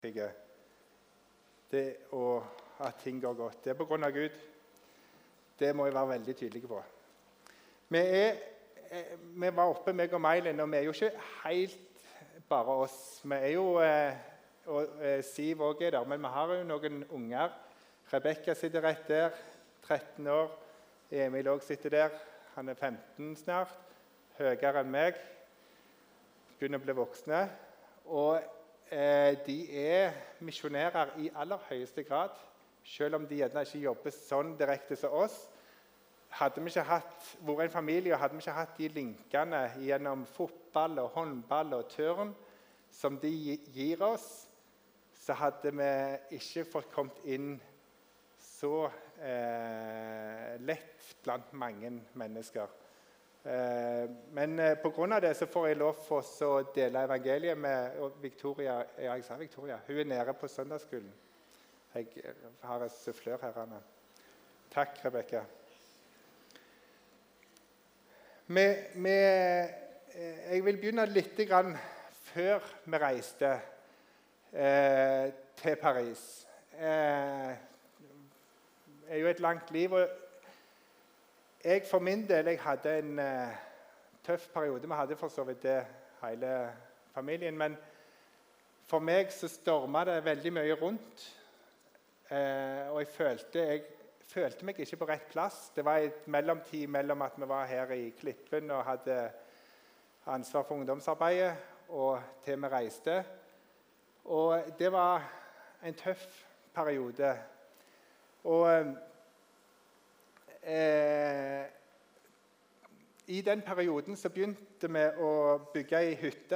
det og at ting går godt. Det er på grunn av Gud. Det må jeg være veldig tydelig på. Vi var oppe, meg og Meilin, og vi er jo ikke helt bare oss. Vi er jo, og Siv også er der, men vi har jo noen unger. Rebecca sitter rett der, 13 år. Emil også sitter der. Han er 15 snart. Høyere enn meg. Begynner å bli voksne. Og de er misjonærer i aller høyeste grad, selv om de gjerne ikke jobber sånn direkte som oss. Hadde vi ikke vært en familie, hadde vi ikke hatt de linkene gjennom fotball og håndball og turn som de gir oss, så hadde vi ikke fått kommet inn så lett blant mange mennesker. Men på grunn av det så får jeg lov for å dele evangeliet med Victoria. Jeg sa Victoria. Hun er nede på søndagsskolen. Jeg har et sufflør her, Anna. Takk, Rebecca. Jeg vil begynne litt grann før vi reiste til Paris. Det er jo et langt liv, og jeg for min del hadde en tøff periode. Vi hadde for så vidt det hele familien, men for meg så stormet det veldig mye rundt. Og jeg følte meg ikke på rett plass. Det var et mellomtid mellom at vi var her i Klippen og hadde ansvar for ungdomsarbeidet, og til vi reiste. Og det var en tøff periode. Og i den perioden så begynte vi å bygge ei hytte.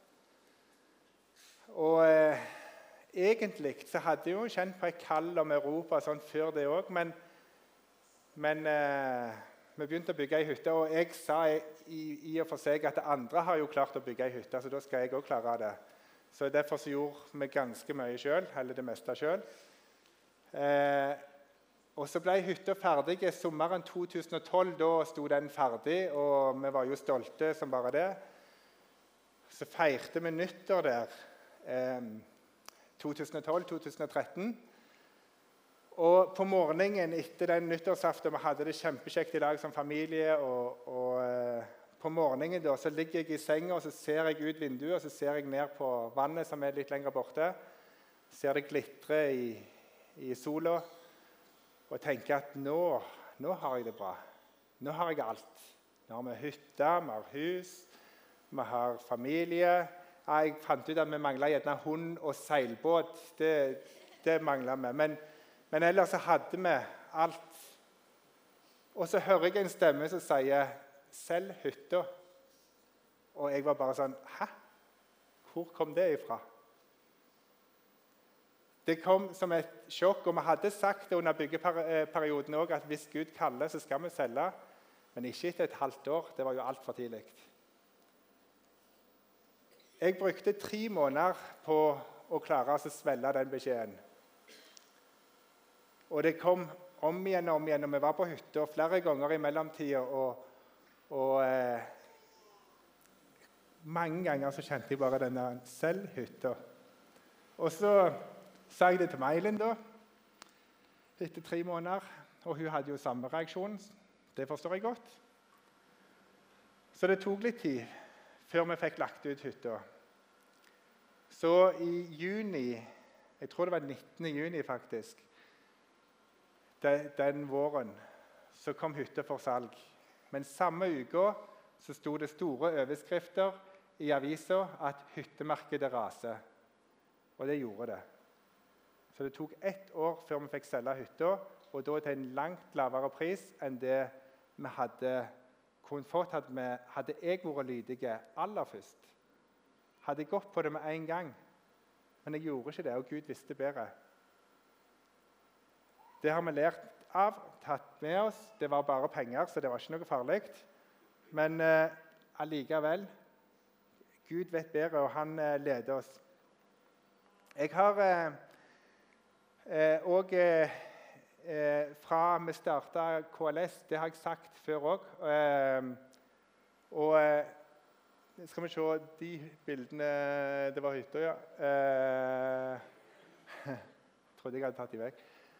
Og egentlig så hadde jeg jo kjent på et kall om Europa sånn før det også, men vi begynte å bygge ei hytte, og jeg sa i og for seg at andre har jo klart å bygge ei hytte, så da skal jeg også klare det. Så derfor så gjorde vi ganske mye selv, eller det meste selv. Og så ble hytta ferdig sommeren 2012. Da sto den ferdig, og vi var jo stolte som bare det. Så feirte vi nyttår der 2012-2013. Og på morgenen etter den nyttårsaften, vi hadde det kjempekjekt i lag som familie, og på morgenen da, så ligger jeg i senga, og så ser jeg ut vinduet, og så ser jeg ned på vannet som er litt lenger borte. Ser det glitre i sola. Og tenker at nå har jeg det bra. Nå har jeg alt. Nå har vi hytte, vi har hus, vi har familie. Jeg fant ut at vi manglet gjerne hund og seilbåt. Det manglet vi. Men ellers så hadde vi alt. Og så hører jeg en stemme som sier, «Selg hytta». Og jeg var bare sånn, «Hæ? Hvor kom det ifra?» Det kom som et sjokk, og vi hadde sagt det under byggeperioden også, at hvis Gud kaller, så skal vi selge, men ikke etter et halvt år. Det var jo alt for tidlig. Jeg brukte 3 måneder på å klare å svelge den beskjeden. Og det kom om igjen, og vi var på hytta flere ganger i mellomtiden, og mange ganger så kjente jeg bare denne selvhytta. Og så sa jeg det til Meilin da, etter 3 måneder, og hun hadde jo samme reaksjon. Det forstår jeg godt. Så det tok litt tid før vi fikk lagt ut hytta. Så i juni, jeg tror det var 19. juni faktisk, den våren, så kom hytta for salg. Men samme uka så stod det store overskrifter i avisa at hyttemarkedet raser. Og det gjorde det. Så det tok 1 år før vi fikk selge hytta, og da til en langt lavere pris enn det vi hadde kunnet fått. Hadde jeg vært lydige aller først. Hadde jeg gått på det med en gang. Men jeg gjorde ikke det, og Gud visste bedre. Det har vi lært av, tatt med oss. Det var bare penger, så det var ikke noe farlig. Men allikevel, Gud vet bedre, og han leder oss. Jeg har og fra vi startet KLS, det har jeg sagt før også, og Skal vi se de bildene. Det var hytta, ja. Trodde jeg hadde tatt de vekk.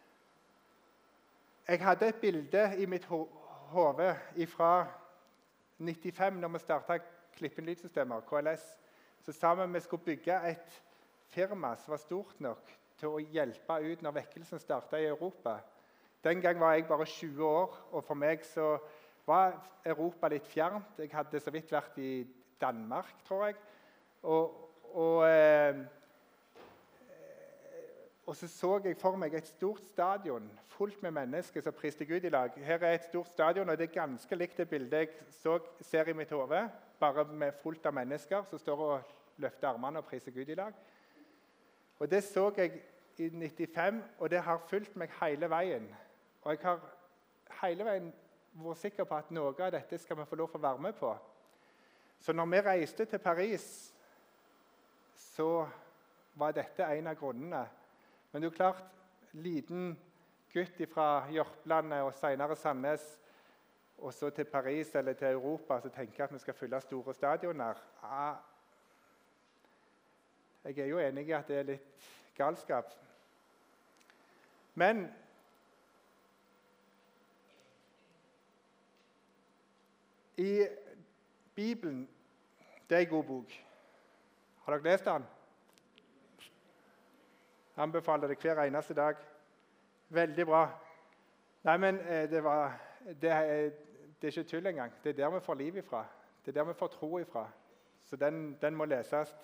Jeg hadde et bilde i mitt hode fra 95, når vi startet Klippen lydsystemer, KLS. Så sammen vi skulle bygge et firma som var stort nok til å hjelpe ut når vekkelsen startet i Europa. Den gang var jeg bare 20 år, og for meg så var Europa litt fjernt. Jeg hadde så vidt vært i Danmark, tror jeg. Og så jeg for meg et stort stadion fullt med mennesker som priste Gud i lag. Her er et stort stadion, og det er ganske likt det bildet jeg ser i mitt hode, bare med fullt av mennesker som står og løfter armene og priser Gud i lag. Og det så jeg i 95, og det har fulgt meg hele veien. Og jeg har hele veien vært sikker på at noe av dette skal vi få lov til å være med på. Så når vi reiste til Paris, så var dette en av grunnene. Men det er jo klart, liten gutt fra Jørpelandet og senere Sandnes, og så til Paris eller til Europa, så tenker jeg at vi skal fylle store stadioner. Ja, jeg er jo enig i at det er litt galskap. Men i Bibelen, det er en god bok. Har dere lest den? Jeg anbefaler det hver eneste dag. Veldig bra. Nei, men det er ikke tull engang. Det er der vi får liv ifra. Det er der vi får tro ifra. Så den må leses.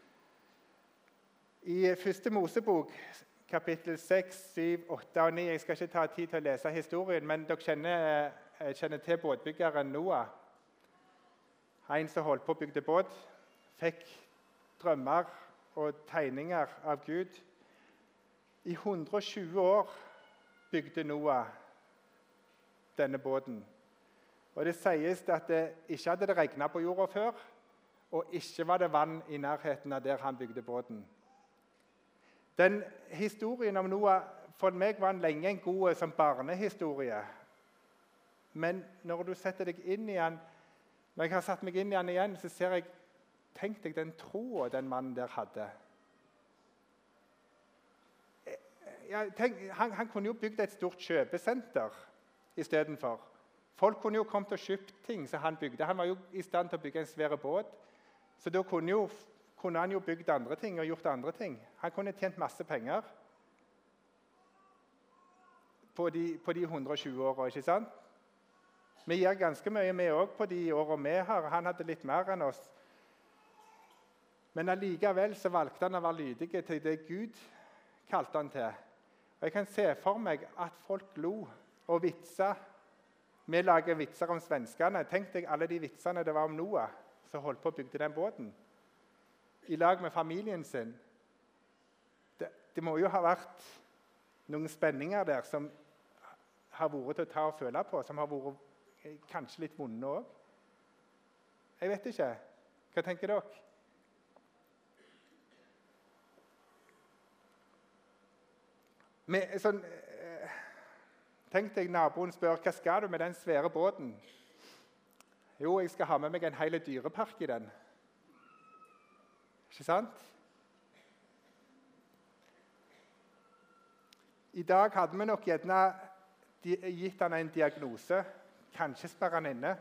I første Mosebok, kapittel 6, 7, 8 og 9, jeg skal ikke ta tid til å lese historien, men dere kjenner til båtbyggeren Noah. En som holdt på å bygge båt, fikk drømmer og tegninger av Gud. I 120 år bygde Noah denne båten. Og det sies at det ikke hadde det regnet på jorda før, og ikke var det vann i nærheten av der han bygde båten. Den historien om Noah for meg var lenge en god som barnehistorie. Men når du setter deg inn i den, når jeg har satt meg inn i den igjen, så ser jeg, tenk deg den troen den mannen der hadde. Han kunne jo bygd et stort kjøpesenter istedenfor. Folk kunne jo kommet og kjøpt ting som han bygde. Han var jo i stand til å bygge en svær båt. Så da kunne han jo bygd andre ting og gjort andre ting. Han kunne tjent masse penger på de 120 årene, ikke sant? Vi gjør ganske mye med også på de årene vi har. Han hadde litt mer enn oss. Men allikevel så valgte han å være lydig til det Gud kalte han til. Og jeg kan se for meg at folk lo og vitsa. Vi lager vitser om svenskene. Tenk deg alle de vitsene det var om Noah, som holdt på å bygge den båten. I lag med familien sin. Det må jo ha vært noen spenninger der som har vært til å ta og føle på, som har vært kanskje litt vonde også. Jeg vet ikke. Hva tenker dere? Tenk deg naboen spør, hva skal du med den svære båten? Jo, jeg skal ha med meg en hel dyrepark i den. Ikke sant? I dag hadde vi nok gjerne gitt han en diagnose. Kanskje sperre han inne.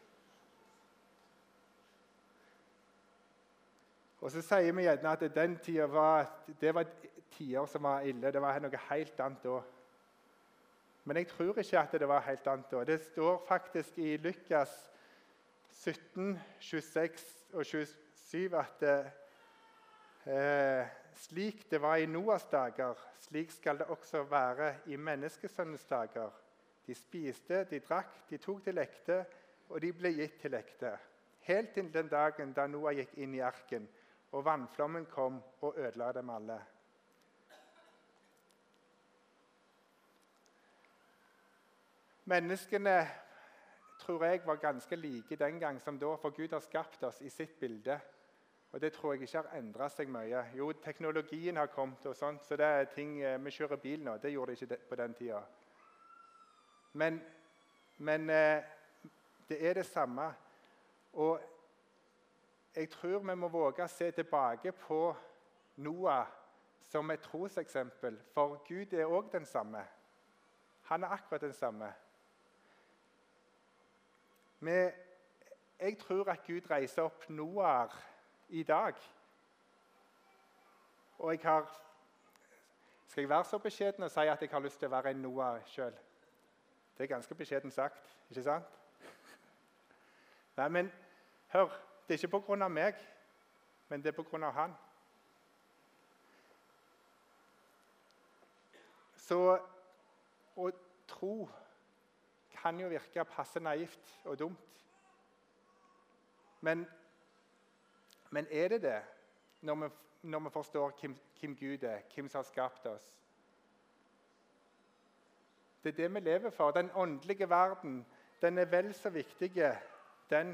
Og så sier vi gjerne at den tiden var tider som var ille. Det var noe helt annet da. Men jeg tror ikke at det var helt annet da. Det står faktisk i Lukas 17, 26 og 27 at slik det var i Noas dager, slik skal det også være i menneskesønnens dager. De spiste, de drakk, de tok til ekte, og de ble gitt til ekte. Helt til den dagen da Noah gikk inn i arken, og vannflommen kom og ødela dem alle. Menneskene tror jeg var ganske like den gang som da, for Gud har skapt oss i sitt bilde. Og det tror jeg ikke har endret seg mye. Jo, teknologien har kommet og sånt, så det er ting, vi kjører bil nå, det gjorde det ikke på den tiden. Men det er det samme. Og jeg tror vi må våge å se tilbake på Noah som et troseksempel, for Gud er også den samme. Han er akkurat den samme. Jeg tror at Gud reiser opp Noah i dag. Og skal jeg være så beskjeden og si at jeg har lyst til å være en Noah selv? Det er ganske beskjeden sagt, ikke sant? Nei, men hør, det er ikke på grunn av meg, men det er på grunn av han. Så å tro kan jo virke passe naivt og dumt. Men er det det når vi forstår hvem Gud er, hvem som har skapt oss? Det er det vi lever for. Den åndelige verden, den er vel så viktig. Den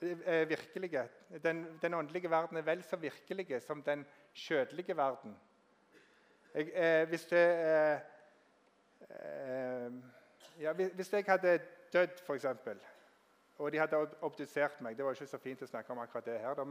åndelige verden er vel så virkelig som den kjødelige verden. Hvis jeg hadde dødd, for eksempel, og de hadde obdusert meg, det var ikke så fint å snakke om akkurat det her,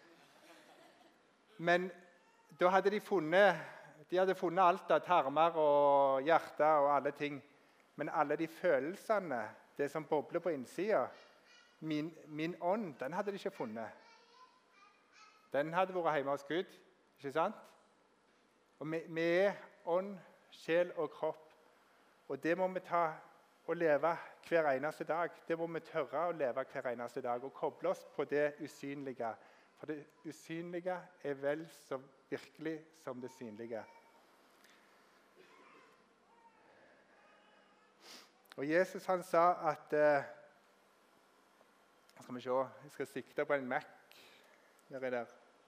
men da hadde de hadde funnet alt av tarmer og hjerte og alle ting, men alle de følelsene, det som bobler på innsida, min ånd, den hadde de ikke funnet. Den hadde vært hjemme hos Gud, ikke sant? Og vi er ånd, sjel og kropp, og det må vi ta og leve hver eneste dag. Det må vi tørre å leve hver eneste dag og koble oss på det usynlige. For det usynlige er vel så virkelig som det synlige. Og Jesus han sa at skal vi se, jeg skal sikte på en Mac. Der.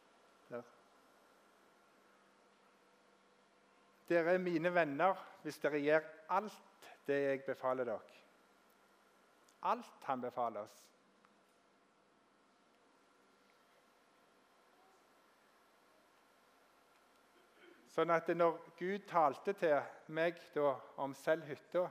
Dere er mine venner hvis dere gjør alt det jeg befaler dere. Alt han befaler oss. Sånn at når Gud talte til meg da, om selv hytta,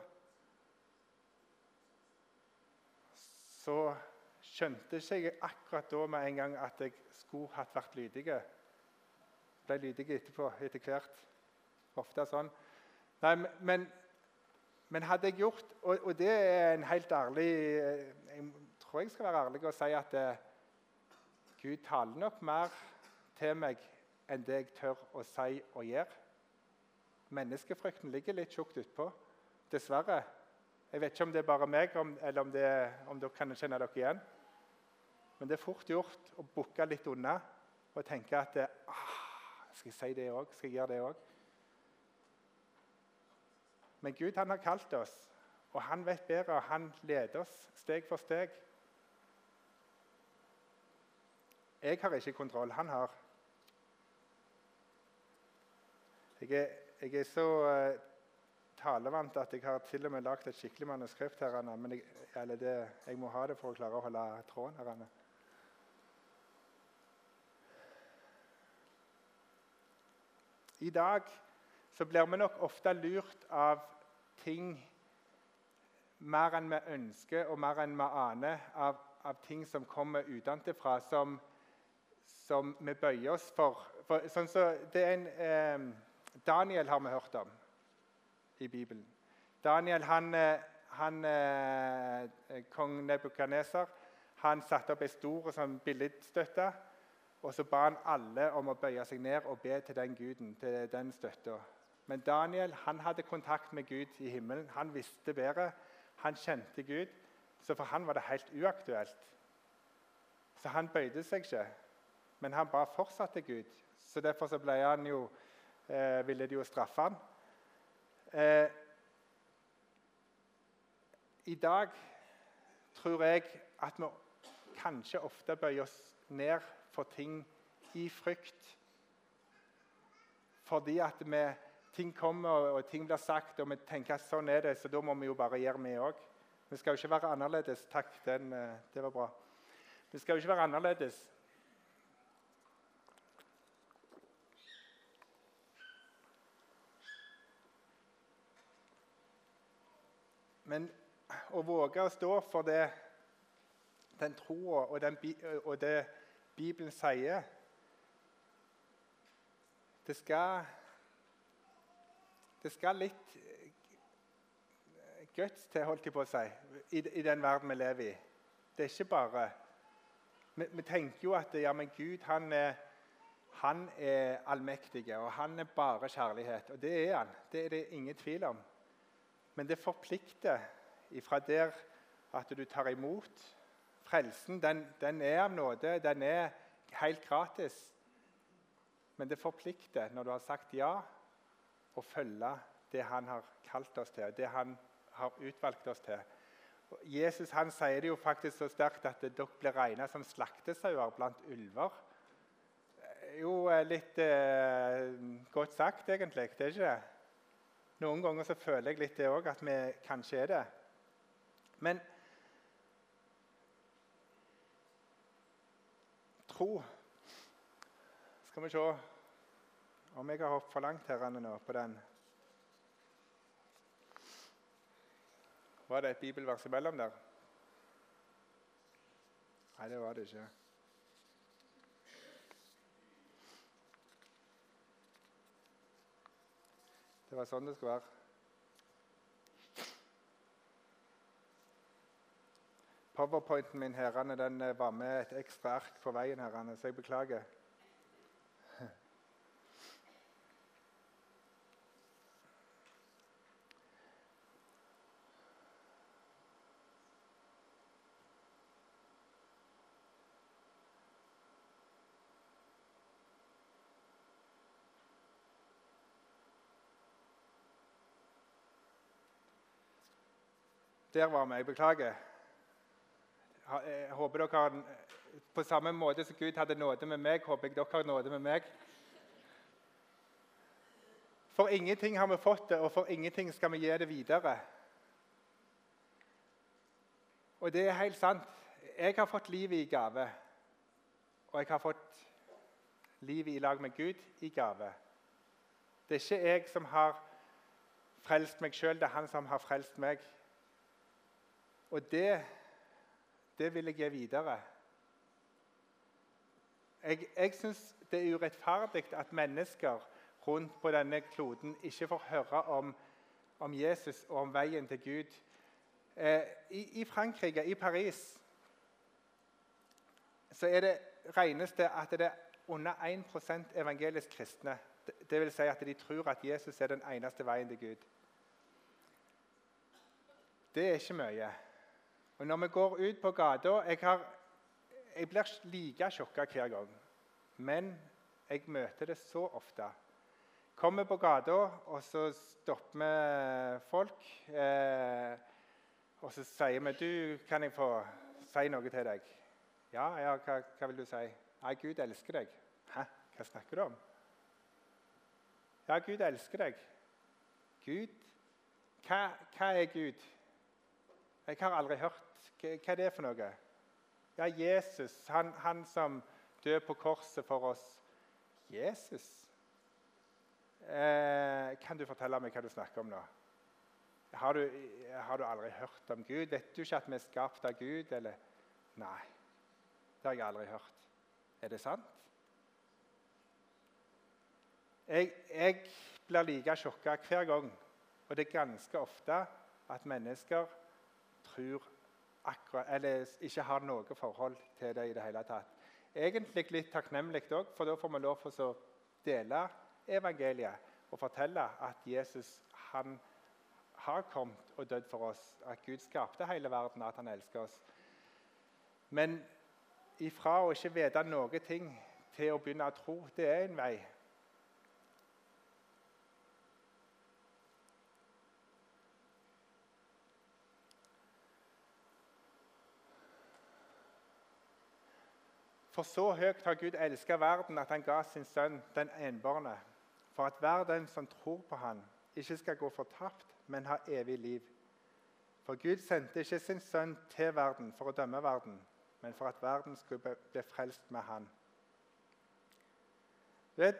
så skjønte ikke jeg akkurat da med en gang at jeg skulle ha vært lydig. Ble lydig etterpå, etter hvert. Ofte sånn. Nei, men hadde jeg gjort, og det er en helt ærlig, jeg tror jeg skal være ærlig og si at Gud taler nok mer til meg enn det jeg tør å si og gjøre. Menneskefrykten ligger litt tjukt utpå, dessverre. Jeg vet ikke om det er bare meg, eller om dere kan kjenne dere igjen. Men det er fort gjort å bukke litt unna og tenke at skal jeg si det også? Skal jeg gjøre det også? Men Gud han har kalt oss, og han vet bedre, og han leder oss steg for steg. Jeg har ikke kontroll, han har. Jeg er så talevant at jeg har til og med lagt et skikkelig manuskript her, men jeg må ha det for å klare å holde tråden her. I dag så blir vi nok ofte lurt av ting mer enn vi ønsker og mer enn vi aner, av ting som kommer utenfra, som vi bøyer oss for. Sånn så, det er Daniel har vi hørt om i Bibelen. Daniel, kong Nebukadnesar, han satte opp en stor sånn billedstøtte, og så ba han alle om å bøye seg ned og be til den guden, til den støtta. Men Daniel, han hadde kontakt med Gud i himmelen. Han visste bedre. Han kjente Gud. Så for han var det helt uaktuelt. Så han bøyde seg ikke. Men han bare fortsatte Gud. Så derfor så ble han jo, ville de jo straffe han. I dag tror jeg at vi kanskje ofte bøyer oss ned for ting i frykt. Fordi at ting kommer og ting blir sagt, og vi tenker at sånn er det, så da må vi jo bare gjøre vi også. Vi skal jo ikke være annerledes. Takk, det var bra. Vi skal jo ikke være annerledes. Men å våge å stå for den troen og Bibelen sier. Det skal litt guts til, holdt jeg på å si, i den verden vi lever i. Det er ikke bare... Vi tenker jo at ja, men Gud han er allmektig, og han er bare kjærlighet. Og det er han. Det er det ingen tvil om. Men det forplikter ifra der at du tar imot. Frelsen, den er av nåde, den er helt gratis. Men det forplikter når du har sagt ja, å følge det han har kalt oss til, det han har utvalgt oss til. Jesus han sier det jo faktisk så sterkt at dere blir regnet som slaktesauer blant ulver. Jo, litt godt sagt egentlig, det er ikke det? Noen ganger så føler jeg litt det også, at vi kanskje er det. Men tro, skal vi se om jeg har hoppet for langt her nå på den. Var det et bibelvers imellom der? Nei, det var det ikke. Det var sånn det skulle være. PowerPointen min herrene, den var med et ekstra ark på veien herrene, så jeg beklager. Der var vi, jeg beklager. Jeg håper dere har, på samme måte som Gud hadde nåde med meg, håper jeg dere har nåde med meg. For ingenting har vi fått det, og for ingenting skal vi gi det videre. Og det er helt sant. Jeg har fått livet i gave, og jeg har fått livet i lag med Gud i gave. Det er ikke jeg som har frelst meg selv, det er han som har frelst meg. Og det vil jeg gi videre. Jeg synes det er urettferdig at mennesker rundt på denne kloden ikke får høre om Jesus og om veien til Gud. I Frankrike, i Paris, så er det reneste at det er under 1% evangelisk kristne. Det vil si at de tror at Jesus er den eneste veien til Gud. Det er ikke mye. Og når vi går ut på gata, jeg blir like sjokket hver gang. Men jeg møter det så ofte. Kommer på gata, og så stopper vi folk. Og så sier vi, du, kan jeg få si noe til deg? Ja, hva vil du si? Nei, Gud elsker deg. Hæ? Hva snakker du om? Ja, Gud elsker deg. Gud? Hva er Gud? Jeg har aldri hørt. Hva er det for noe? Ja, Jesus, han som døde på korset for oss. Jesus? Kan du fortelle meg hva du snakker om nå? Har du aldri hørt om Gud? Vet du ikke at vi er skapt av Gud? Eller? Nei, det har jeg aldri hørt. Er det sant? Jeg blir like sjokket hver gang. Og det er ganske ofte at mennesker tror eller ikke har noe forhold til det i det hele tatt. Egentlig litt takknemlig også, for da får vi lov til å dele evangeliet og fortelle at Jesus han har kommet og dødd for oss, at Gud skapte hele verden, at han elsker oss. Men ifra å ikke vite noe ting til å begynne å tro, det er en vei. For så høyt har Gud elsket verden at han ga sin sønn, den enbårne, for at hver den som tror på han, ikke skal gå fortapt, men ha evig liv. For Gud sendte ikke sin sønn til verden for å dømme verden, men for at verden skulle bli frelst med han. Vet,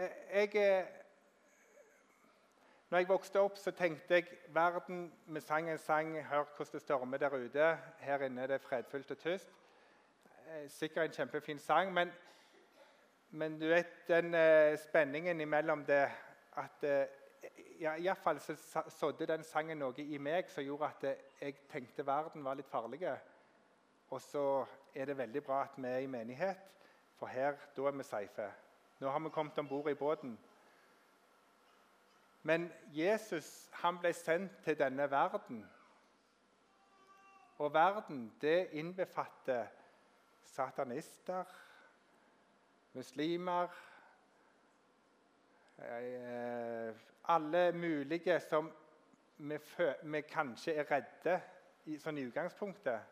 når jeg vokste opp, så tenkte jeg verden med sang en sang, hør hvordan det stormer der ute, her inne er det fredfullt og tyst. sikkert en kjempefin sang, men du vet den spenningen imellom det at ja, i hvert fall så sådde den sangen noe i meg som gjorde at jeg tenkte verden var litt farlig. Og så er det veldig bra at vi er i menighet, for her, da er vi safe. Nå har vi kommet ombord i båten. Men Jesus, han ble sendt til denne verden. Og verden, det innbefatter satanister, muslimer, alle mulige som vi kanskje er redde i, sånn i utgangspunktet.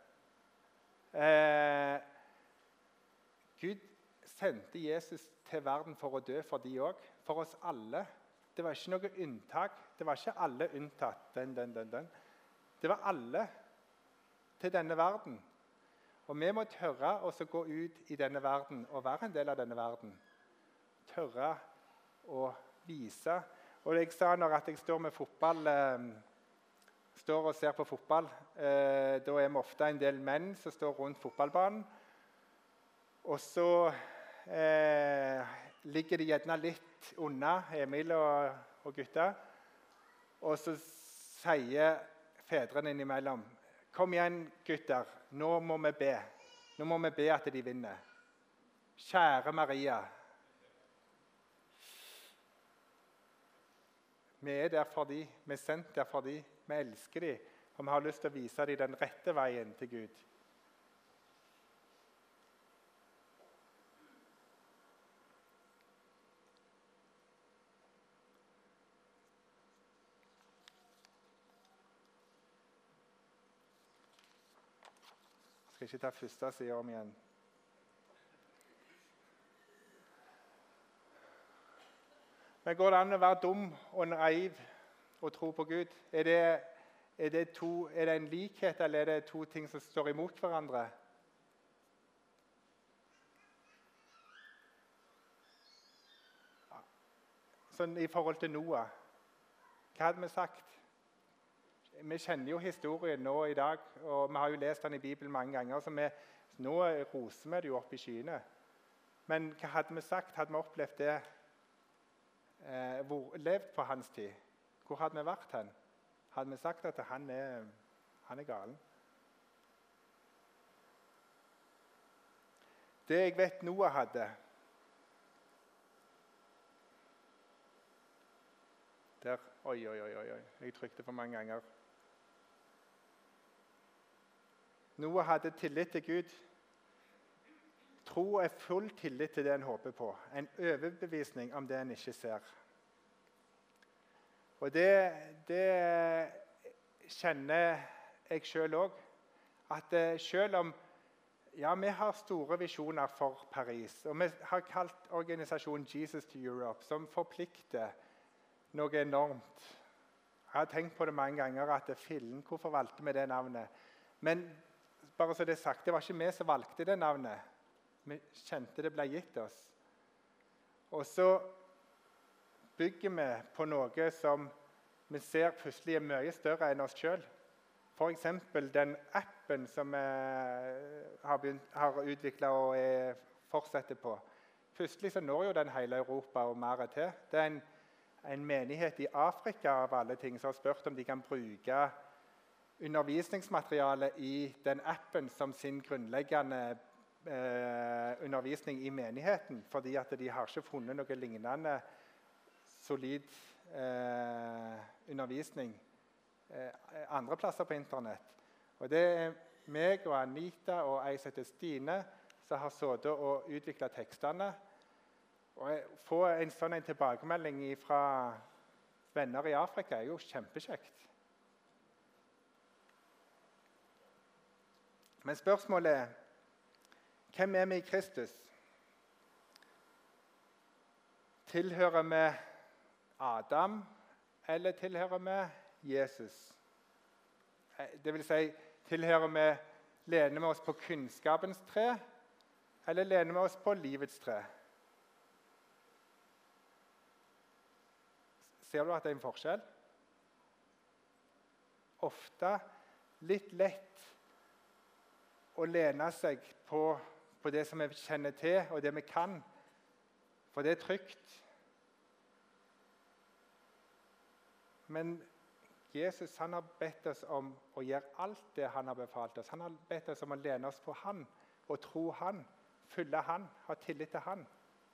Gud sendte Jesus til verden for å dø for de også, for oss alle. Det var ikke noe unntak. Det var ikke alle unntatt. Det var alle til denne verden. Og vi må tørre å gå ut i denne verden og være en del av denne verden. Tørre å vise. Og jeg sa når at jeg står med fotball, står og ser på fotball, da er vi ofte en del menn som står rundt fotballbanen. Og så ligger de gjerne litt unna, Emil og gutta. Og så sier fedrene innimellom, kom igjen gutter, nå må vi be. Nå må vi be at de vinner. Kjære Maria. Vi er der for de, vi er sendt der for de, vi elsker de, og vi har lyst til å vise de den rette veien til Gud. Jeg skal ikke ta første siden om igjen. Men går det an å være dum og naiv og tro på Gud? Er det en likhet, eller er det to ting som står imot hverandre? Sånn i forhold til Noah. Hva hadde vi sagt? Vi kjenner jo historien nå i dag, og vi har jo lest den i Bibelen mange ganger, så nå roser vi det jo opp i skyene. Men hva hadde vi sagt? Hadde vi opplevd det? Levd på hans tid? Hvor hadde vi vært hen? Hadde vi sagt at han er galen? Det jeg vet Noah hadde, der, oi, jeg trykte for mange ganger. Noah hadde tillit til Gud. Tro er full tillit til det en håper på. En overbevisning om det en ikke ser. Og det kjenner jeg selv også. At selv om ja, vi har store visjoner for Paris, og vi har kalt organisasjonen Jesus to Europe, som forplikter noe enormt. Jeg har tenkt på det mange ganger, at fillen, hvorfor valgte vi det navnet? Men bare så det er sagt, det var ikke vi som valgte det navnet. Vi kjente det ble gitt oss. Og så bygger vi på noe som vi ser plutselig er mye større enn oss selv. For eksempel den appen som vi har utviklet og fortsetter på. Plutselig så når jo den hele Europa og mer til. Det er en menighet i Afrika av alle ting som har spurt om de kan bruke undervisningsmateriale i den appen som sin grunnleggende undervisning i menigheten, fordi at de har ikke funnet noe lignende solid undervisning andre plasser på internett. Og det er meg og Anita og ei som heter Stine som har sittet og utviklet tekstene. Og å få en sånn tilbakemelding fra venner i Afrika er jo kjempekjekt. Men spørsmålet er, hvem er vi i Kristus? Tilhører vi Adam, eller tilhører vi Jesus? Det vil si, lener vi oss på kunnskapens tre, eller lener vi oss på livets tre? Ser du at det er en forskjell? Ofte litt lett å lene seg på på det som vi kjenner til, og det vi kan. For det er trygt. Men Jesus han har bedt oss om å gjøre alt det han har befalt oss. Han har bedt oss om å lene oss på han, og tro han, følge han, ha tillit til han.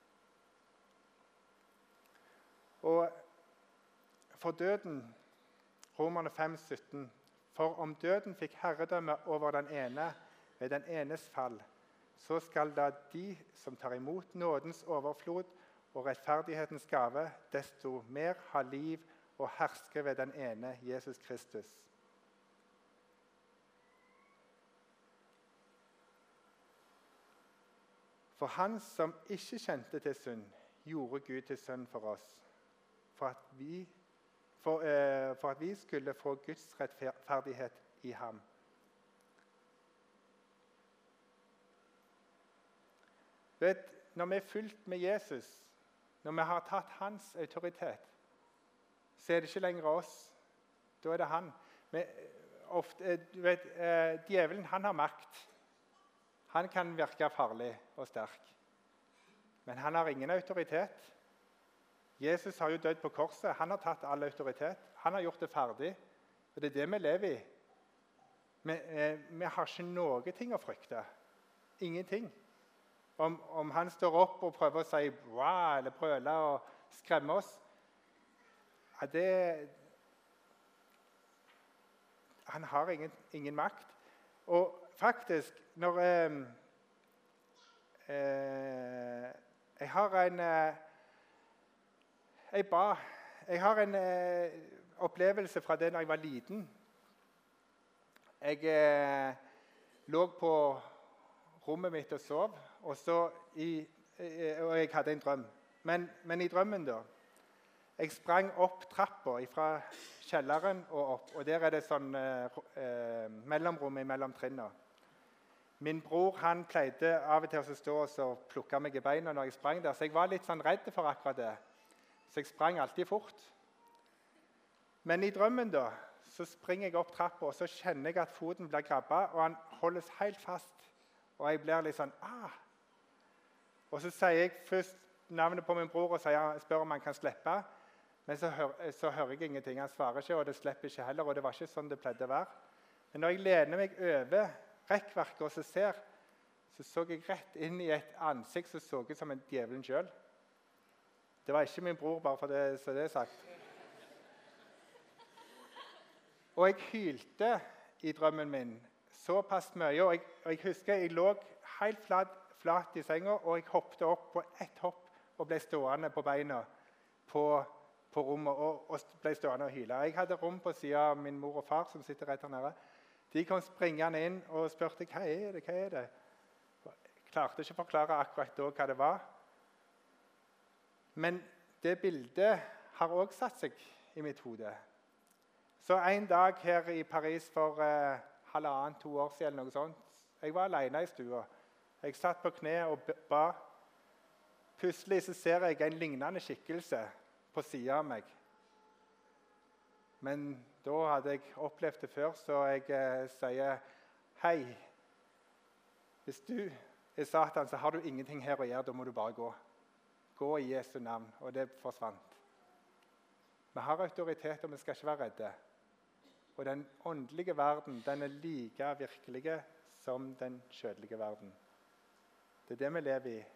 Og for døden, Romerne 5,17, for om døden fikk herredømme over den ene ved den enes fall, så skal da de som tar imot nådens overflod og rettferdighetens gave, desto mer ha liv og herske ved den ene, Jesus Kristus. For han som ikke kjente til synd, gjorde Gud til synd for oss, for at vi skulle få Guds rettferdighet i ham. Vet, når vi er fulgt med Jesus, når vi har tatt hans autoritet, så er det ikke lenger oss. Da er det han. Djevelen han har makt. Han kan virke farlig og sterk. Men han har ingen autoritet. Jesus har jo dødd på korset. Han har tatt all autoritet. Han har gjort det ferdig. Og det er det vi lever i. Vi har ikke noe ting å frykte. Ingenting. Om han står opp og prøver å si «wow» eller brøle og skremme oss, han har ingen makt. Og faktisk, når jeg har en opplevelse fra det da jeg var liten. Jeg lå på rommet mitt og sov, og jeg hadde en drøm. Men i drømmen da, jeg sprang opp trappa fra kjelleren og opp, og der er det sånn mellomrom mellom trinnene. Min bror han pleide av og til å stå og plukke meg i beina når jeg sprang der, så jeg var litt sånn redd for akkurat det. Så jeg sprang alltid fort. Men i drømmen da, så springer jeg opp trappa, og så kjenner jeg at foten blir grabbet, og han holdes helt fast. Og jeg blir litt sånn, Og så sier jeg først navnet på min bror og spør om han kan slippe. Men så hører jeg ingenting. Han svarer ikke, og det slipper ikke heller. Og det var ikke sånn det pleide å være. Men når jeg lener meg over rekkverket og så jeg rett inn i et ansikt som så ut som en djevelen selv. Det var ikke min bror, bare for det, så det er sagt. Og jeg hylte i drømmen min såpass mye, og jeg husker jeg lå helt flat i senga, og jeg hoppet opp på ett hopp og ble stående på beina på rommet, og ble stående og hyle. Jeg hadde rom på siden av min mor og far, som sitter rett her nede. De kom springende inn og spurte, hva er det? Jeg klarte ikke å forklare akkurat da hva det var. Men det bildet har også satt seg i mitt hode. Så en dag her i Paris for 1,5–2 år siden, eller noe sånt, jeg var alene i stua. Jeg satt på kne og ba. Plutselig så ser jeg en lignende skikkelse på siden av meg. Men da hadde jeg opplevd det før, så jeg sier, hei, hvis du er Satan, så har du ingenting her å gjøre, da må du bare gå. Gå i Jesu navn, og det forsvant. Vi har autoritet, og vi skal ikke være redde. Og den åndelige verden, den er like virkelige som den kjødelige verden. Det er det vi lever i.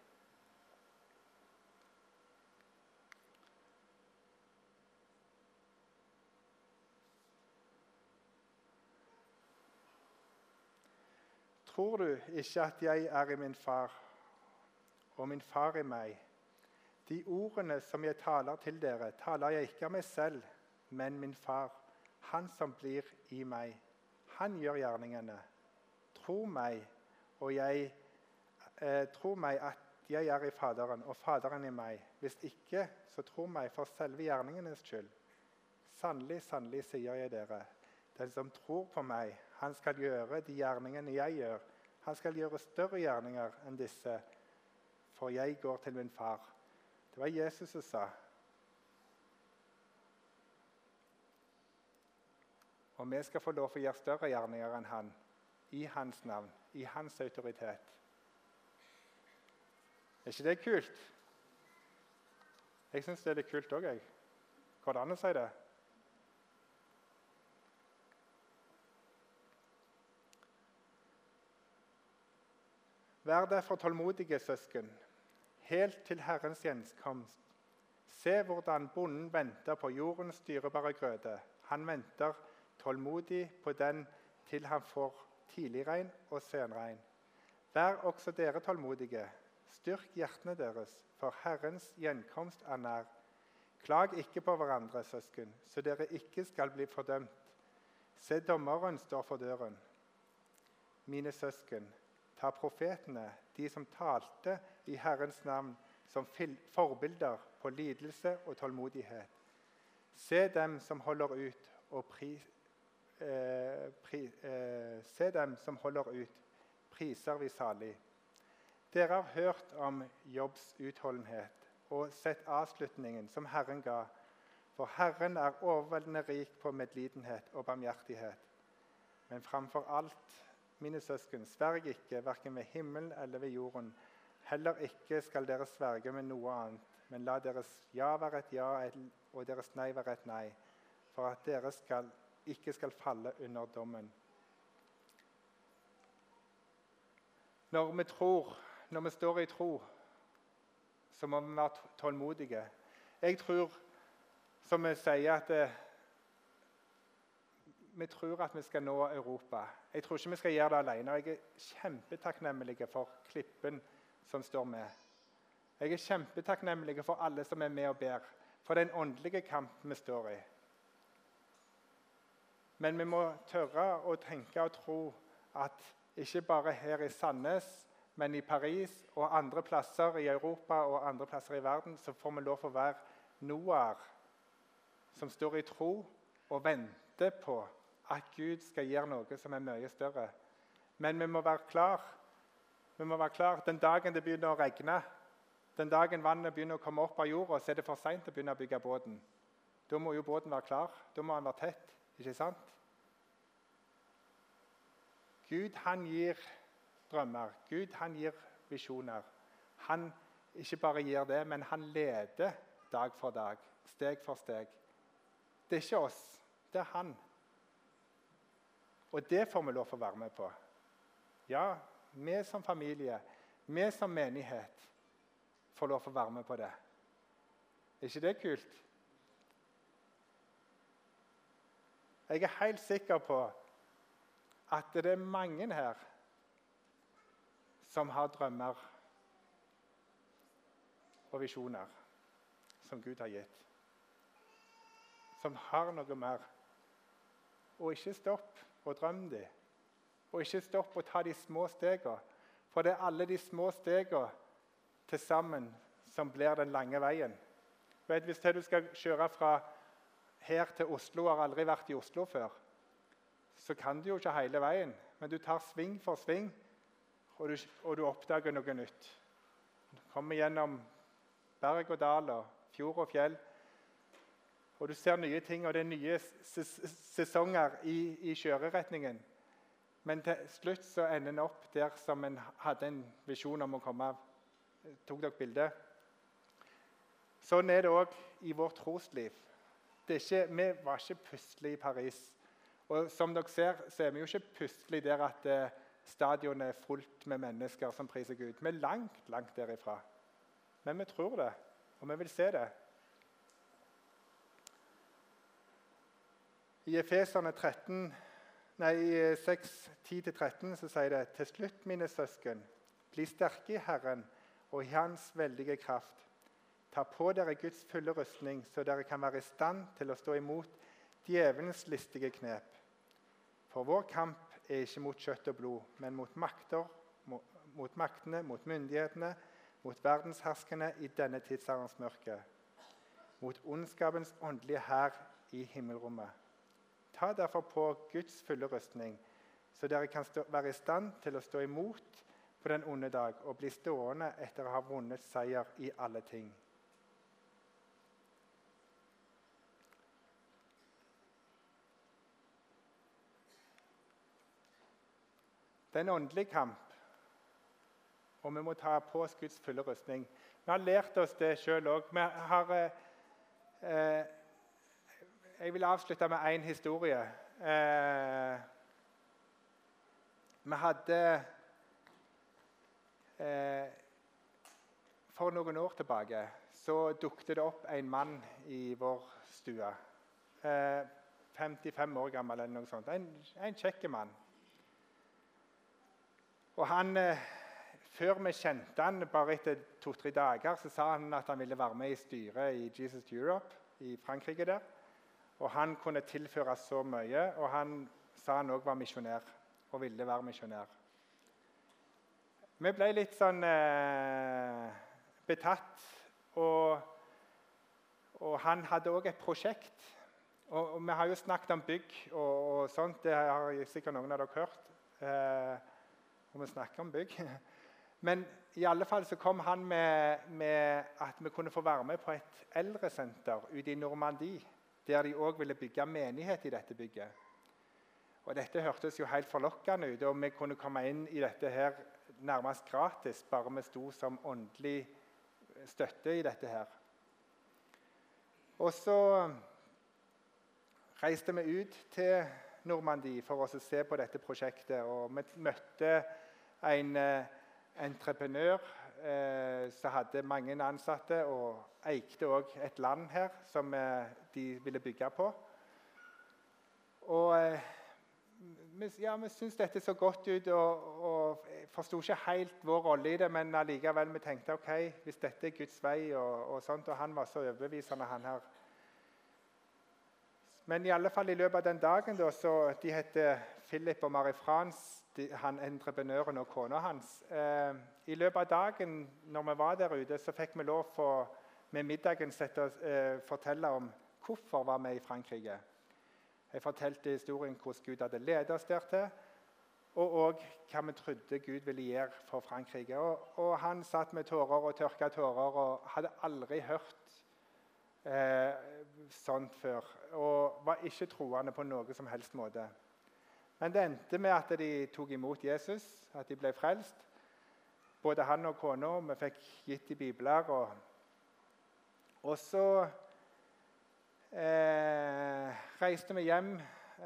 Tror du ikke at jeg er i min far, og min far i meg? De ordene som jeg taler til dere, taler jeg ikke av meg selv, men min far, han som blir i meg. Han gjør gjerningene. Tro meg, at jeg er i Faderen, og Faderen i meg. Hvis ikke, så tro meg for selve gjerningenes skyld. Sannelig, sannelig, sier jeg dere. Den som tror på meg, han skal gjøre de gjerningene jeg gjør. Han skal gjøre større gjerninger enn disse, for jeg går til min far. Det var Jesus som sa. Og vi skal få lov til å gjøre større gjerninger enn han, i hans navn, i hans autoritet. Er ikke det kult? Jeg synes det er litt kult også, jeg. Går det an å si det? Vær derfor tålmodige, søsken, helt til Herrens gjenkomst. Se hvordan bonden venter på jordens dyrebare grøde. Han venter tålmodig på den til han får tidligregn og senregn. Vær også dere tålmodige. Styrk hjertene deres, for Herrens gjenkomst er nær. Klag ikke på hverandre, søsken, så dere ikke skal bli fordømt. Se, dommeren står for døren. Mine søsken, ta profetene, de som talte i Herrens navn, som forbilder på lidelse og tålmodighet. Se dem som holder ut, se dem som holder ut, priser vi salig. Dere har hørt om Jobbs utholdenhet og sett avslutningen som Herren ga. For Herren er overveldende rik på medlidenhet og barmhjertighet. Men framfor alt, mine søsken, sverg ikke, hverken ved himmelen eller ved jorden. Heller ikke skal dere sverge med noe annet, men la deres ja være et ja og deres nei være et nei, for at dere ikke skal falle under dommen. Når vi står i tro, så må vi være tålmodige. Jeg tror, som vi sier, at vi tror at vi skal nå Europa. Jeg tror ikke vi skal gjøre det alene. Jeg er kjempetakknemlig for klippen som står med. Jeg er kjempetakknemlig for alle som er med og ber, for den åndelige kamp vi står i. Men vi må tørre å tenke og tro at ikke bare her i Sandnes, men i Paris og andre plasser i Europa og andre plasser i verden, så får vi lov å være Noah som står i tro og venter på at Gud skal gjøre noe som er mye større. Men vi må være klar. Vi må være klar. Den dagen det begynner å regne, den dagen vannet begynner å komme opp av jorda, så er det for sent å begynne å bygge båten. Da må jo båten være klar. Da må den være tett. Ikke sant? Gud, han gir drømmer. Gud, han gir visjoner. Han ikke bare gir det, men han leder dag for dag, steg for steg. Det er ikke oss, det er han. Og det får vi lov å være med på. Ja, vi som familie, vi som menighet, får lov å være med på det. Er ikke det kult? Jeg er helt sikker på at det er mange her som har drømmer og visjoner som Gud har gitt. Som har noe mer. Og ikke stopp og drøm de. Og ikke stopp og ta de små stegene. For det er alle de små stegene til sammen som blir den lange veien. Hvis du skal kjøre fra her til Oslo, har aldri vært i Oslo før, så kan du jo ikke hele veien. Men du tar sving for sving, og du oppdager noe nytt. Du kommer gjennom berg og dal, og fjord og fjell, og du ser nye ting, og det er nye sesonger i kjøreretningen. Men til slutt så ender en opp der som en hadde en visjon om å komme av. Tok dere bildet? Sånn er det også i vårt trosliv. Vi var ikke plutselig i Paris. Og som dere ser, så er vi jo ikke plutselig der at stadionet er fullt med mennesker som priser Gud. Vi er langt, langt derifra. Men vi tror det, og vi vil se det. I Efeserne 6, 10-13 så sier det: Til slutt, mine søsken, bli sterke i Herren og i hans veldige kraft. Ta på dere Guds fulle rustning, så dere kan være i stand til å stå imot djevelens listige knep. For vår kamp er ikke mot kjøtt og blod, men mot makter, mot maktene, mot myndighetene, mot verdensherskerne i denne tidsalders mørke, mot ondskapens åndelige hær i himmelrommet. Ta derfor på Guds fulle rustning, så dere kan være i stand til å stå imot på den onde dag og bli stående etter å ha vunnet seier i alle ting. Det er en åndelig kamp. og vi må ta på oss Guds fulle rustning. Vi har lært oss det selv også. Jeg vil avslutte med en historie. Vi hadde for noen år tilbake så dukket det opp en mann i vår stue. 55 år gammel eller noe sånt. En kjekke mann. Og han, før vi kjente han, bare etter 2-3 dager, så sa han at han ville være med i styret i Jesus Europe i Frankrike der. Og han kunne tilføre så mye, og han sa han også var misjonær, og ville være misjonær. Vi ble litt sånn betatt, og han hadde også et prosjekt. Og vi har jo snakket om bygg og sånt, det har sikkert noen av dere hørt. Og vi snakker om bygg. Men i alle fall så kom han med at vi kunne få være med på et eldresenter ute i Normandie, der de også ville bygge menighet i dette bygget. Og dette hørtes jo helt forlokkende ut, og vi kunne komme inn i dette her nærmest gratis, bare vi sto som åndelig støtte i dette her. Og så reiste vi ut til Normandie for å se på dette prosjektet, og vi møtte en entreprenør som hadde mange ansatte, og eikte også et land her som de ville bygge på. Og vi syntes dette så godt ut, og forstod ikke helt vår rolle i det, men allikevel vi tenkte, ok, hvis dette er Guds vei og sånt, og han var så overbevisende, han her. Men i alle fall i løpet av den dagen, da, så de heter Philip og Marie-France, han entreprenøren og kona hans. I løpet av dagen, når vi var der ute, så fikk vi lov for med middagen fortelle om hvorfor var vi i Frankrike. Jeg fortalte historien hvordan Gud hadde ledet oss dertil, og hva vi trodde Gud ville gjøre for Frankrike. Og han satt med tårer og tørket tårer, og hadde aldri hørt sånt før, og var ikke troende på noe som helst måte. Men det endte med at de tok imot Jesus, at de ble frelst. Både han og kona, vi fikk gitt i bibler. Og så reiste vi hjem,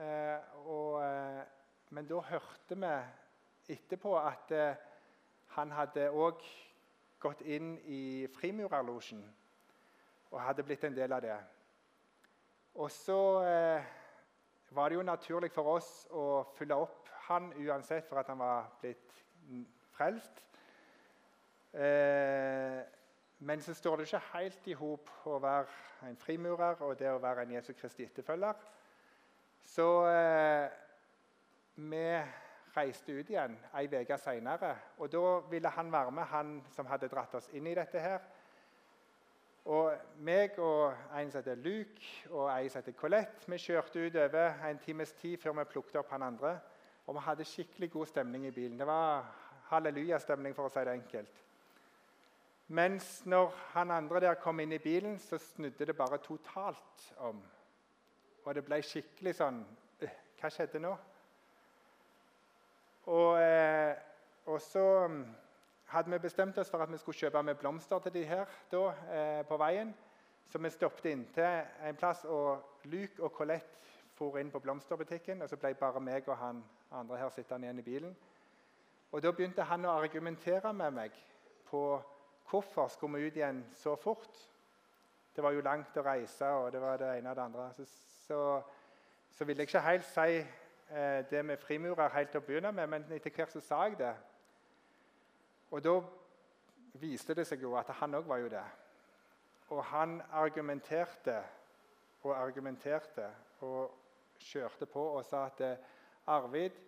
men da hørte vi etterpå at han hadde også gått inn i frimurerlosjen, og hadde blitt en del av det. Og så var det jo naturlig for oss å følge opp han uansett for at han var blitt frelst. Men så står det ikke helt i hop å være en frimurer og det å være en Jesu Kristi etterfølger. Så vi reiste ut igjen en uke senere, og da ville han være med, han som hadde dratt oss inn i dette her. Og meg og en som heter Luke og en som heter Colette, vi kjørte ut over en times tid før vi plukket opp han andre. Og vi hadde skikkelig god stemning i bilen. Det var halleluja-stemning, for å si det enkelt. Mens når han andre der kom inn i bilen, så snudde det bare totalt om. Og det ble skikkelig sånn, hva skjedde nå? Og så hadde vi bestemt oss for at vi skulle kjøpe med blomster til de her da, på veien. Så vi stoppet inn til en plass, og Luke og Colette for inn på blomsterbutikken, og så ble bare meg og han andre her sittende igjen i bilen. Og da begynte han å argumentere med meg på hvorfor skulle vi ut igjen så fort. Det var jo langt å reise, og det var det ene og det andre. Så ville jeg ikke helt si det med frimurer helt til å begynne med, men etter hvert så sa jeg det. Og da viste det seg jo at han også var jo det. Og han argumenterte og kjørte på og sa at Arvid,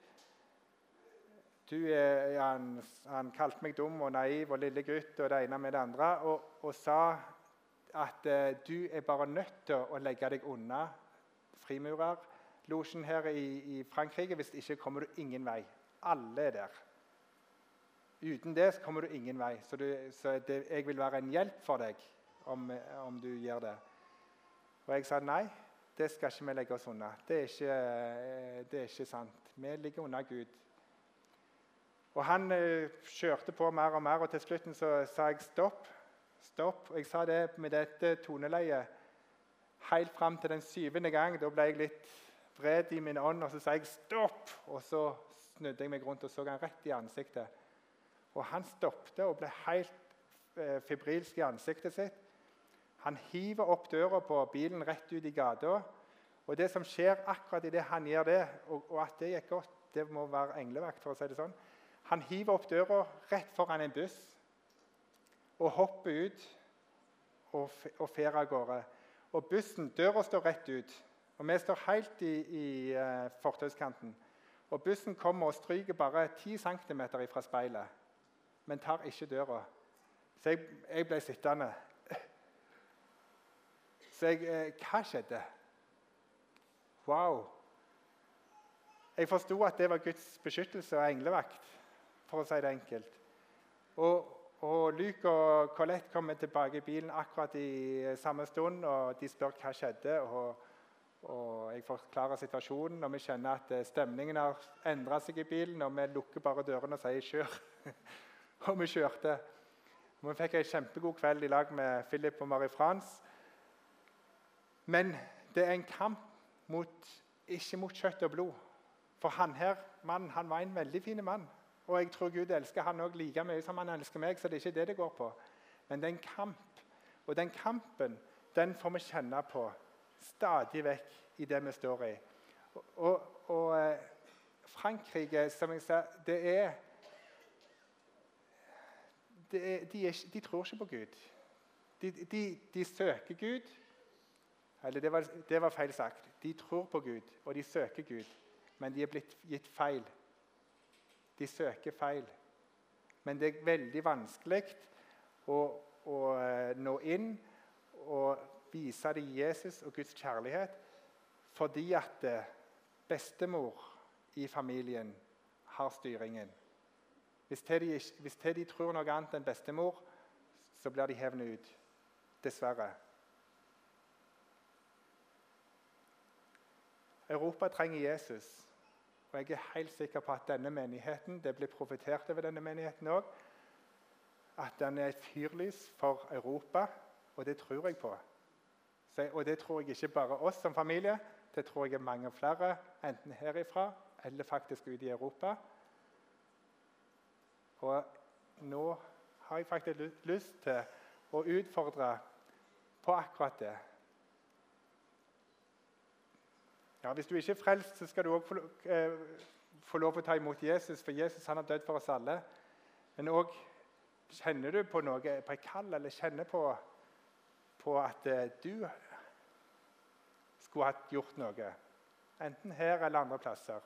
han kalte meg dum og naiv og lille gutt og det ene med det andre, og sa at du er bare nødt til å legge deg unna frimurerlosjen her i Frankrike, hvis ikke kommer du ingen vei. Alle er der. Uten det så kommer du ingen vei, så jeg vil være en hjelp for deg om du gjør det. Og jeg sa nei, det skal ikke vi legge oss unna. Det er ikke sant. Vi ligger unna Gud. Og han kjørte på mer og mer, og til slutten så sa jeg stopp. Stopp. Og jeg sa det med dette toneleiet helt frem til den 7. gang. Da ble jeg litt vred i min ånd, og så sa jeg stopp. Og så snudde jeg meg rundt og så han rett i ansiktet. Og han stoppte og ble helt fibrilsk i ansiktet sitt. Han hiver opp døra på bilen rett ut i gata. Og det som skjer akkurat i det han gjør det, og at det gikk godt, det må være englevakt, for å si det sånn. Han hiver opp døra rett foran en buss og hopper ut og fer av gårde. Og bussen, døra står rett ut, og vi står helt i fortauskanten. Og bussen kommer og stryker bare 10 cm fra speilet, men tar ikke døra. Så jeg ble sittende. Så hva skjedde? Wow! Jeg forsto at det var Guds beskyttelse og englevakt, for å si det enkelt. Og Luke og Colette kommer tilbake i bilen akkurat i samme stund, og de spør hva skjedde. Og jeg forklarer situasjonen, og vi kjenner at stemningen har endret seg i bilen, og vi lukker bare dørene og sier «kjør». Og vi kjørte. Og vi fikk en kjempegod kveld i lag med Philip og Marie-France. Men det er en kamp ikke mot kjøtt og blod. For han her, mannen, han var en veldig fin mann. Og jeg tror Gud elsker han også like mye som han elsker meg, så det er ikke det det går på. Men det er en kamp. Og den kampen, den får vi kjenne på stadig vekk i det vi står i. Og Frankrike, som jeg sa, de tror ikke på Gud. De søker Gud. Eller det var feil sagt. De tror på Gud, og de søker Gud. Men de er blitt gitt feil. De søker feil. Men det er veldig vanskelig å nå inn og vise dem Jesus og Guds kjærlighet, fordi at bestemor i familien har styringen. Hvis de tror noe annet enn bestemor, så blir de hevnet ut. Dessverre. Europa trenger Jesus. Og jeg er helt sikker på at denne menigheten, det blir profetert over denne menigheten også, at den er et fyrlys for Europa, og det tror jeg på. Og det tror jeg ikke bare oss som familie, det tror jeg er mange flere, enten herifra eller faktisk ute i Europa. Og nå har jeg faktisk lyst til å utfordre på akkurat det. Ja, hvis du ikke er frelst, så skal du også få lov å ta imot Jesus, for Jesus han har dødd for oss alle. Men også, kjenner du på noe, på et kall, eller kjenner på at du skulle ha gjort noe, enten her eller andre plasser,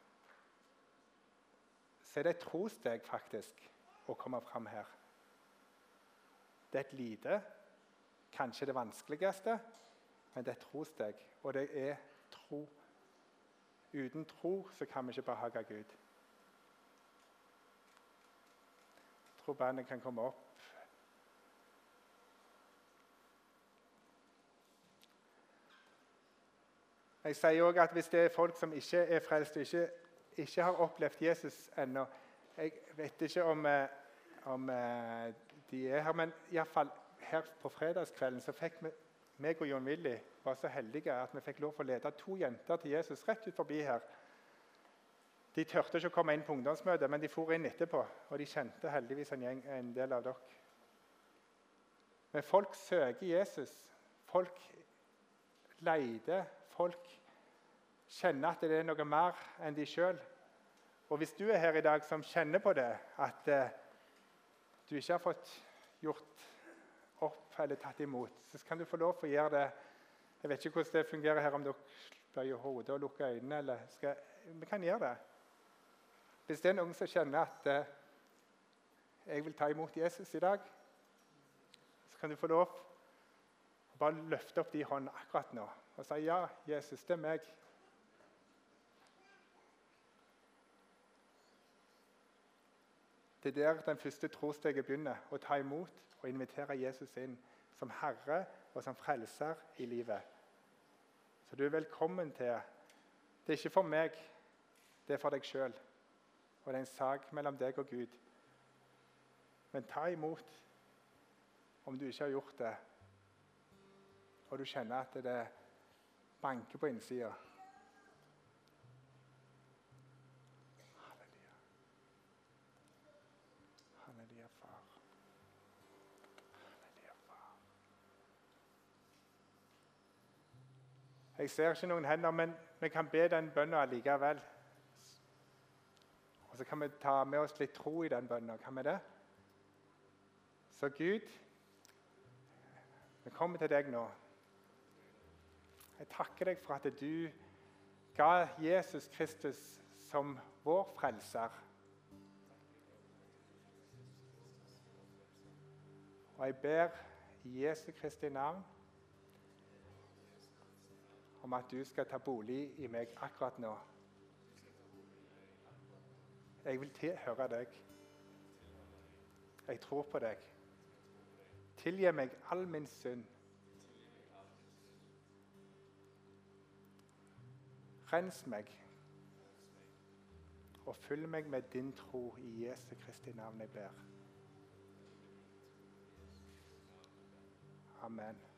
så er det et trosteg faktisk å komme fram her. Det er et lite, kanskje det vanskeligste, men det er et trosteg, og det er tro. Uten tro så kan vi ikke behage Gud. Jeg tror bandet kan komme opp. Jeg sier også at hvis det er folk som ikke er frelst og ikke har opplevd Jesus ennå, jeg vet ikke om de er her, men i hvert fall her på fredagskvelden så fikk meg og Jon Willy var så heldige at vi fikk lov å lede 2 jenter til Jesus rett ut forbi her. De tørte ikke å komme inn på ungdomsmøte, men de for inn etterpå, og de kjente heldigvis en del av dere. Men folk søker Jesus. Folk leter. Folk kjenner at det er noe mer enn de selv. Og hvis du er her i dag som kjenner på det, at du ikke har fått gjort opp eller tatt imot, så kan du få lov å gjøre det. Jeg vet ikke hvordan det fungerer her, om dere bøyer hodet og lukker øynene, eller vi kan gjøre det. Hvis det er noen som kjenner at jeg vil ta imot Jesus i dag, så kan du få lov å bare løfte opp de håndene akkurat nå, og si, ja, Jesus, det er meg. Det er der den første trosteget begynner, å ta imot og invitere Jesus inn som Herre og som frelser i livet. Så du er velkommen til. Det er ikke for meg, det er for deg selv. Og det er en sak mellom deg og Gud. Men ta imot om du ikke har gjort det, og du kjenner at det banker på innsida. Halleluja. Halleluja, far. Halleluja, far. Jeg ser ikke noen hender, men vi kan be den bønnen allikevel. Og så kan vi ta med oss litt tro i den bønnen. Kan vi det? Så Gud, vi kommer til deg nå. Jeg takker deg for at du ga Jesus Kristus som vår frelser. Og jeg ber i Jesu Kristi navn om at du skal ta bolig i meg akkurat nå. Jeg vil tilhøre deg. Jeg tror på deg. Tilgi meg all min synd. Rens meg. Og fyll meg med din tro i Jesu Kristi navn jeg ber. Amen.